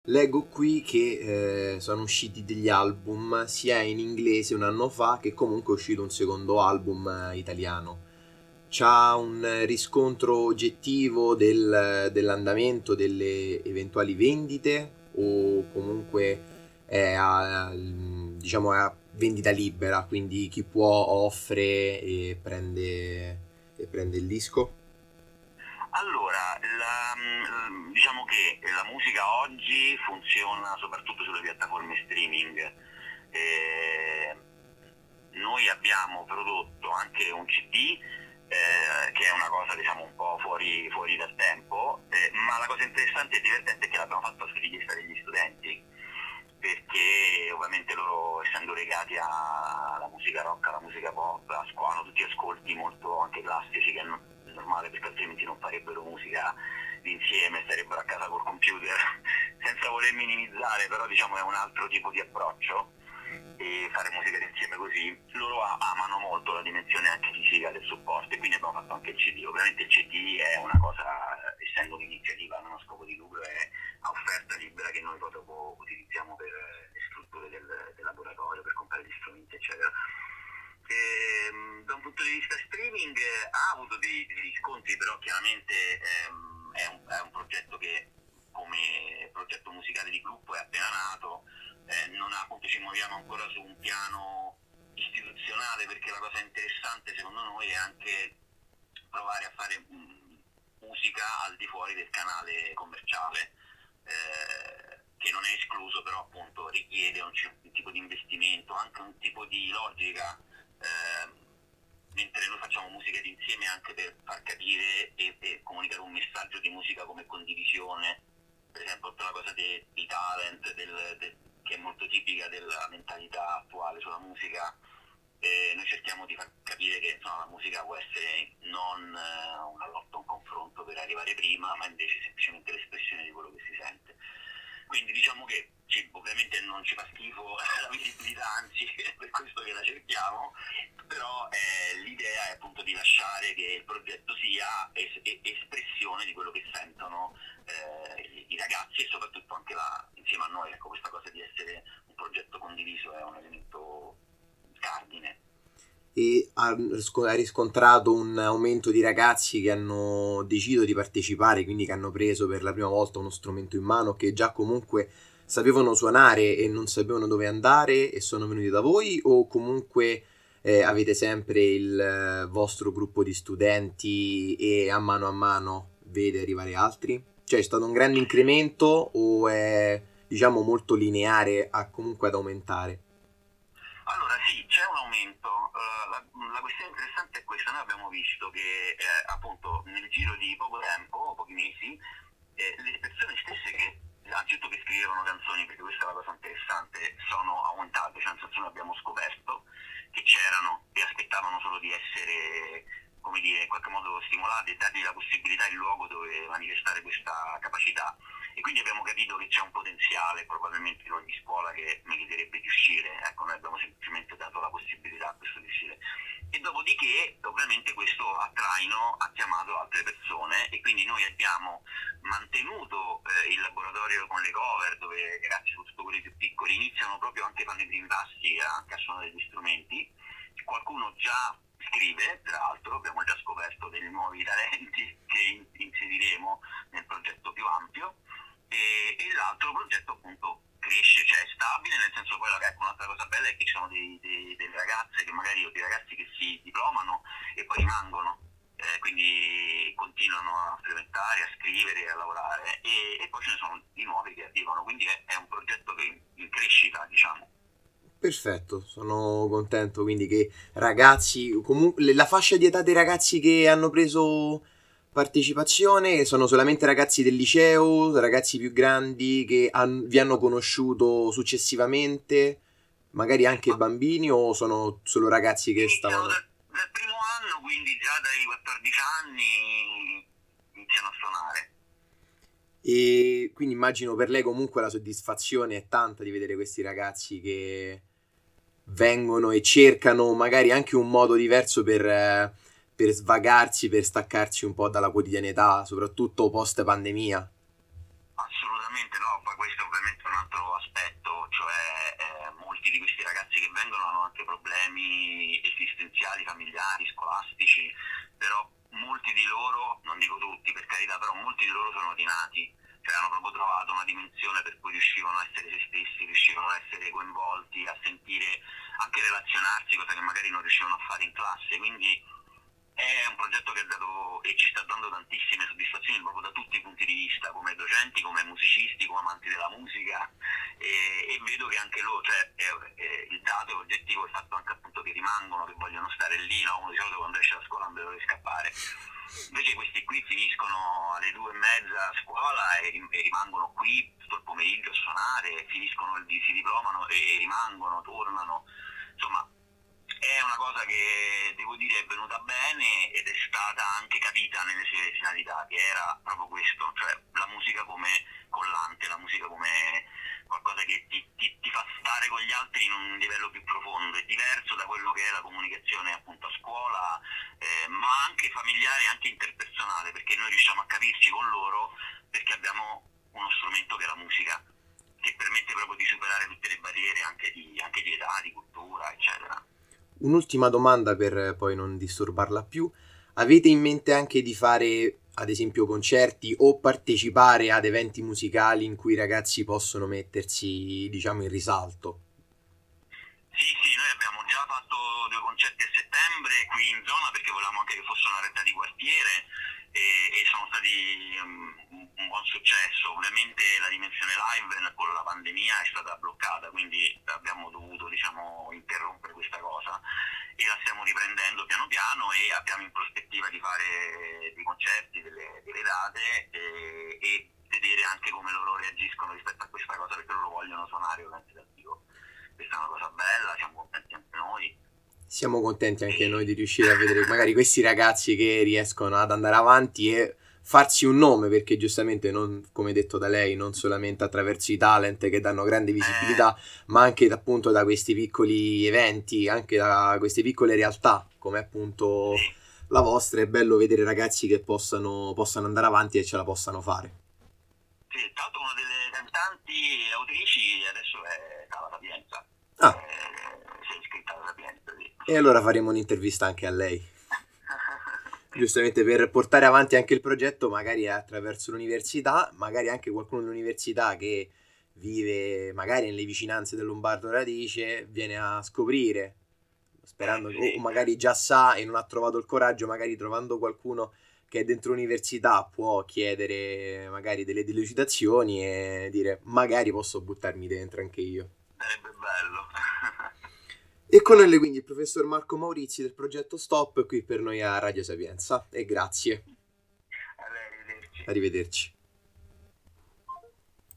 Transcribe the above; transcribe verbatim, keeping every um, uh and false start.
Leggo qui che eh, sono usciti degli album sia in inglese un anno fa che comunque è uscito un secondo album eh, italiano. C'ha un eh, riscontro oggettivo del- dell'andamento delle eventuali vendite o comunque è a, diciamo, è a vendita libera, quindi chi può offre e prende, e prende il disco? Allora, la, mm, diciamo che la musica oggi funziona soprattutto sulle piattaforme streaming. Eh, Noi abbiamo prodotto anche un C D, eh, che è una cosa diciamo un po' fuori, fuori dal tempo, eh, ma la cosa interessante e divertente è che l'abbiamo fatto su richiesta degli studenti, perché ovviamente loro, essendo legati alla musica rock, alla musica pop, a scuola, hanno tutti ascolti molto anche classici, che è no- normale, perché altrimenti non farebbero musica insieme, starebbero a casa col computer, senza voler minimizzare, però diciamo è un altro tipo di approccio, e fare musica insieme così. Loro a- amano molto la dimensione anche fisica del supporto, e quindi abbiamo fatto anche il C D. Ovviamente il C D è una cosa, eh, essendo un'iniziativa non a scopo di lucro, è a offerta libera, che noi poi dopo utilizziamo per eh, le strutture del, del laboratorio, per comprare gli strumenti eccetera. Ehm, da un punto di vista streaming eh, ha avuto dei, dei riscontri, però chiaramente ehm, è, un, è un progetto che, come progetto musicale di gruppo, è appena nato. Eh, non ha, appunto, ci muoviamo ancora su un piano istituzionale, perché la cosa interessante secondo noi è anche provare a fare mm, musica al di fuori del canale commerciale, eh, che non è escluso, però appunto richiede un, c- un tipo di investimento, anche un tipo di logica, eh, mentre noi facciamo musica d'insieme anche per far capire e, e comunicare un messaggio di musica come condivisione. Per esempio tutta la cosa dei, dei talent, del, del, che è molto tipica della mentalità attuale sulla musica. Eh, noi cerchiamo di far capire che insomma, la musica può essere non eh, una lotta, un confronto per arrivare prima, ma invece semplicemente l'espressione di quello che si sente. Quindi diciamo che sì, ovviamente non ci fa schifo la visibilità, anzi è per questo che la cerchiamo, però eh, l'idea è appunto di lasciare che il progetto sia es- es- espressione di quello che sentono eh, i, i ragazzi, e soprattutto anche la, insieme a noi. Ecco, questa cosa di essere un progetto condiviso è un elemento cardine. E ha risco- ha riscontrato un aumento di ragazzi che hanno deciso di partecipare, quindi che hanno preso per la prima volta uno strumento in mano, che già comunque sapevano suonare e non sapevano dove andare e sono venuti da voi, o comunque eh, avete sempre il eh, vostro gruppo di studenti e a mano a mano vede arrivare altri? Cioè è stato un grande incremento o è diciamo molto lineare a comunque ad aumentare? Allora sì, c'è un aumento. Uh, la, la questione interessante è questa: noi abbiamo visto che eh, appunto nel giro di poco tempo, pochi mesi, eh, le persone stesse che anzitutto che scrivevano canzoni, perché questa è la cosa interessante, sono aumentate, cioè nel senso noi abbiamo scoperto che c'erano e aspettavano solo di essere, come dire, in qualche modo stimolati e dati la possibilità e il luogo dove manifestare questa capacità. E quindi abbiamo capito che c'è un potenziale probabilmente in ogni scuola che meriterebbe di uscire. Ecco, noi abbiamo semplicemente dato la possibilità a questo di uscire. E dopodiché ovviamente questo a traino ha chiamato altre persone, e quindi noi abbiamo mantenuto eh, il laboratorio con le cover, dove i ragazzi, soprattutto quelli più piccoli, iniziano proprio anche a fare i primi passi, anche a suonare degli strumenti. Qualcuno già scrive, tra l'altro abbiamo già scoperto dei nuovi talenti che inseriremo nel progetto più ampio, e, e l'altro progetto appunto cresce, cioè è stabile, nel senso, poi ecco, un'altra cosa bella è che ci sono dei, dei, delle ragazze che magari, o dei ragazzi che si diplomano e poi rimangono, eh, quindi continuano a sperimentare, a scrivere, a lavorare, e, e poi ce ne sono di nuovi che arrivano, quindi è, è un progetto che in, in crescita, diciamo. Perfetto, sono contento quindi che ragazzi, comunque la fascia di età dei ragazzi che hanno preso partecipazione sono solamente ragazzi del liceo, ragazzi più grandi che han- vi hanno conosciuto successivamente, magari anche Ma bambini o sono solo ragazzi che iniziano stavano... dal, dal primo anno, quindi già dai quattordici anni iniziano a suonare. E quindi immagino per lei comunque la soddisfazione è tanta di vedere questi ragazzi che vengono e cercano magari anche un modo diverso per, eh, per svagarsi, per staccarsi un po' dalla quotidianità, soprattutto post pandemia. assolutamente no, poi questo è ovviamente un altro aspetto, cioè eh, molti di questi ragazzi che vengono hanno anche problemi esistenziali, familiari, scolastici, però molti di loro, non dico tutti per carità, però molti di loro sono ordinati, cioè hanno proprio trovato una dimensione per cui riuscivano a essere se stessi, riuscivano a essere coinvolti, a sentire, anche relazionarsi, cosa che magari non riuscivano a fare in classe, quindi è un progetto che ha dato e ci sta dando tantissime soddisfazioni proprio da tutti i punti di vista, come docenti, come musicisti, come amanti della musica, e, e vedo che anche loro, cioè è, è, il dato oggettivo è il fatto anche appunto che rimangono, che vogliono stare lì, no? Uno di solito quando esce da scuola non deve scappare, invece questi qui finiscono alle due e mezza a scuola e, e rimangono qui tutto il pomeriggio a suonare, finiscono, si diplomano e rimangono, tornano, insomma è una cosa che devo dire è venuta bene ed è stata anche capita nelle sue finalità, che era proprio questo, cioè la musica come collante, la musica come qualcosa che ti, ti, ti fa stare con gli altri in un livello più profondo, è diverso da quello che è la comunicazione appunto a scuola, eh, ma anche familiare, anche interpersonale, perché noi riusciamo a capirci con loro perché abbiamo uno strumento che è la musica, che permette proprio di superare tutte le barriere anche di, anche di età, di cultura, eccetera. Un'ultima domanda per poi non disturbarla più. Avete in mente anche di fare, ad esempio, concerti o partecipare ad eventi musicali in cui i ragazzi possono mettersi, diciamo, in risalto? Sì, sì, noi abbiamo già fatto due concerti a settembre qui in zona perché volevamo anche che fosse una retta di quartiere e, e sono stati um, un, un buon successo. Ovviamente la dimensione live con la pandemia è stata bloccata, quindi abbiamo dovuto, diciamo, interrompere questa cosa e la stiamo riprendendo piano piano e abbiamo in prospettiva di fare dei concerti, delle, delle date e, e vedere anche come loro reagiscono rispetto a questa cosa, perché loro vogliono suonare ovviamente dal vivo. Questa è una cosa bella, siamo contenti anche noi. Siamo contenti anche noi di riuscire a vedere magari questi ragazzi che riescono ad andare avanti e farsi un nome, perché giustamente, non, come detto da lei, non solamente attraverso i talent che danno grande visibilità, eh. ma anche da, appunto da questi piccoli eventi, anche da queste piccole realtà, come appunto sì. la vostra. È bello vedere ragazzi che possano, possano andare avanti e ce la possano fare. Sì, tra l'altro una delle cantanti e autrici adesso è Carla Sapienza. Ah. Eh, si è iscritta alla Sapienza, sì. E allora faremo un'intervista anche a lei. Giustamente per portare avanti anche il progetto, magari attraverso l'università, magari anche qualcuno dell'università che vive magari nelle vicinanze del Lombardo Radice viene a scoprire, sperando eh, sì. o magari già sa e non ha trovato il coraggio, magari trovando qualcuno che è dentro l'università può chiedere magari delle delucidazioni e dire magari posso buttarmi dentro anche io. Sarebbe bello. E con noi quindi il professor Marco Maurizi del progetto Stop qui per noi a Radio Sapienza, e grazie. Arrivederci. Arrivederci.